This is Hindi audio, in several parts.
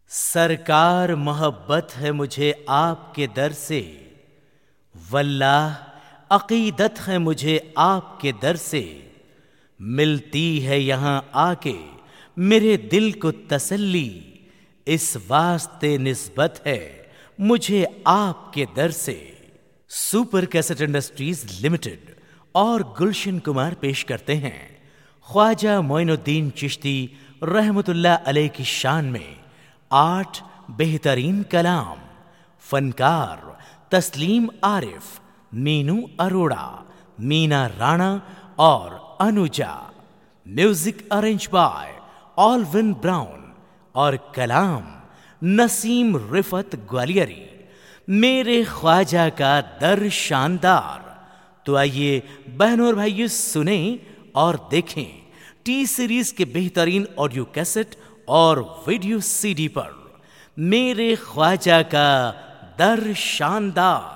सरकार मोहब्बत है मुझे आपके दर से, वल्लाह अकीदत है मुझे आपके दर से। मिलती है यहाँ आके मेरे दिल को तसल्ली, इस वास्ते निस्बत है मुझे आपके दर से। सुपर कैसेट इंडस्ट्रीज लिमिटेड और गुलशन कुमार पेश करते हैं ख्वाजा मोइनुद्दीन चिश्ती रहमतुल्लाह अलैह की शान में 8 बेहतरीन कलाम। फनकार तस्लीम आरिफ, मीनू अरोड़ा, मीना राणा और Anuja. Music arrange by Alwin Brown और कलाम नसीम रिफत ग्वालियरी। मेरे ख्वाजा का दर शानदार। तो आइए बहनों और भाइयों सुने और देखें टी सीरीज के बेहतरीन ऑडियो कैसेट और वीडियो सीडी पर मेरे ख्वाजा का दर शानदार।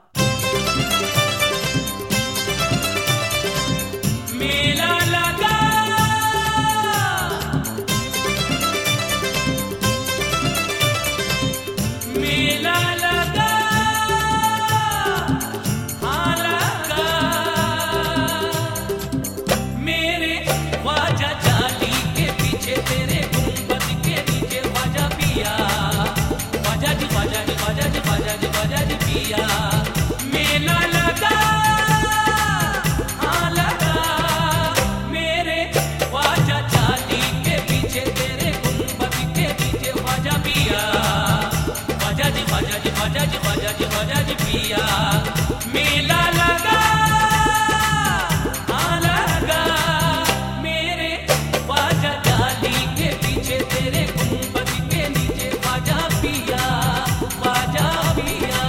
मेला लगा मेला लगा हाँ लगा मेरे ख्वाजा जाली के पीछे तेरे गुंबद के नीचे ख्वाजा पिया, ख्वाजा जी ख्वाजा जी ख्वाजा जी ख्वाजा जी ख्वाजा जी पिया। मेला लगा हाँ लगा मेरे ख्वाजा जाली के पीछे तेरे गुंबद के नीचे ख्वाजा पिया, ख्वाजा जी ख्वाजा जी ख्वाजा जी ख्वाजा जी ख्वाजा जी पिया। मेला लगा हाँ लगा मेरे ख्वाजा जाली के पीछे तेरे गुंबद के नीचे ख्वाजा पिया, ख्वाजा पिया।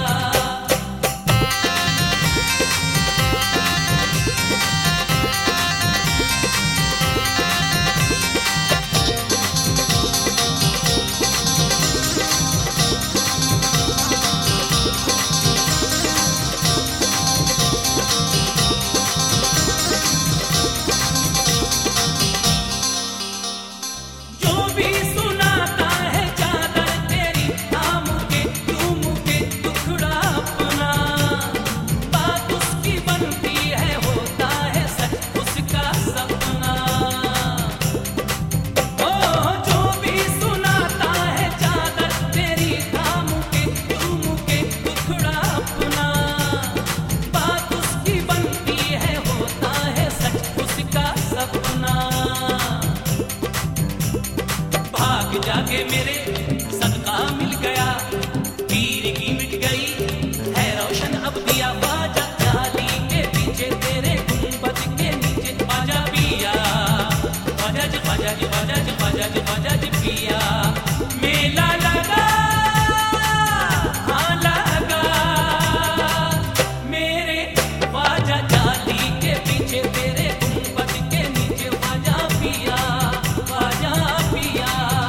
जो भी सुनाता है चादर तेरी नाम के तुम के टुकड़ा अपना, बात उसकी बनती है होता है सच उसका सपना। ओ जो भी सुनाता है चादर तेरी नाम के तुम के टुकड़ा अपना, बात उसकी बनती है होता है सच उसका सपना। भाग जाके मेरे सदका मिल गया, पीर की मिट गई है रोशन अब दिया। ख्वाजा जाली के पीछे तेरे गुंबद के नीचे ख्वाजा पिया, ख्वाजा जी ख्वाजा जी ख्वाजा जी ख्वाजा जी ख्वाजा जी पिया। मेला लगा हाँ लगा मेरे ख्वाजा जाली के पीछे तेरे गुंबद के नीचे ख्वाजा पिया, ख्वाजा पिया।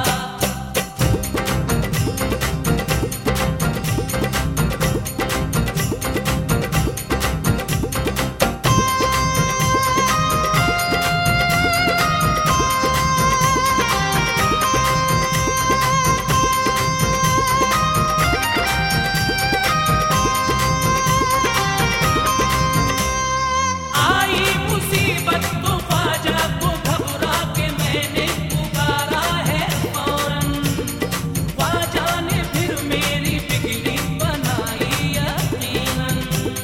आई मुसीबत तो ख्वाजा को घबरा के मैंने पुकारा है फौरन, ख्वाजा ने फिर मेरी बिगड़ी बनाई यकीनन।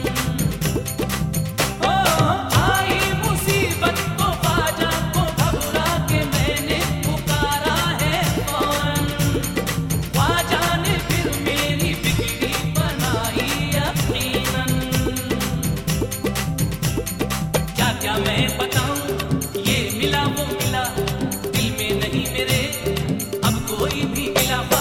ओ आई मुसीबत तो ख्वाजा को घबरा के मैंने पुकारा है फौरन, ख्वाजा ने फिर मेरी बिगड़ी बनाई यकीनन। क्या क्या मैं बताऊं ये मिला वो मिला, दिल में नहीं मेरे अब कोई भी मिला।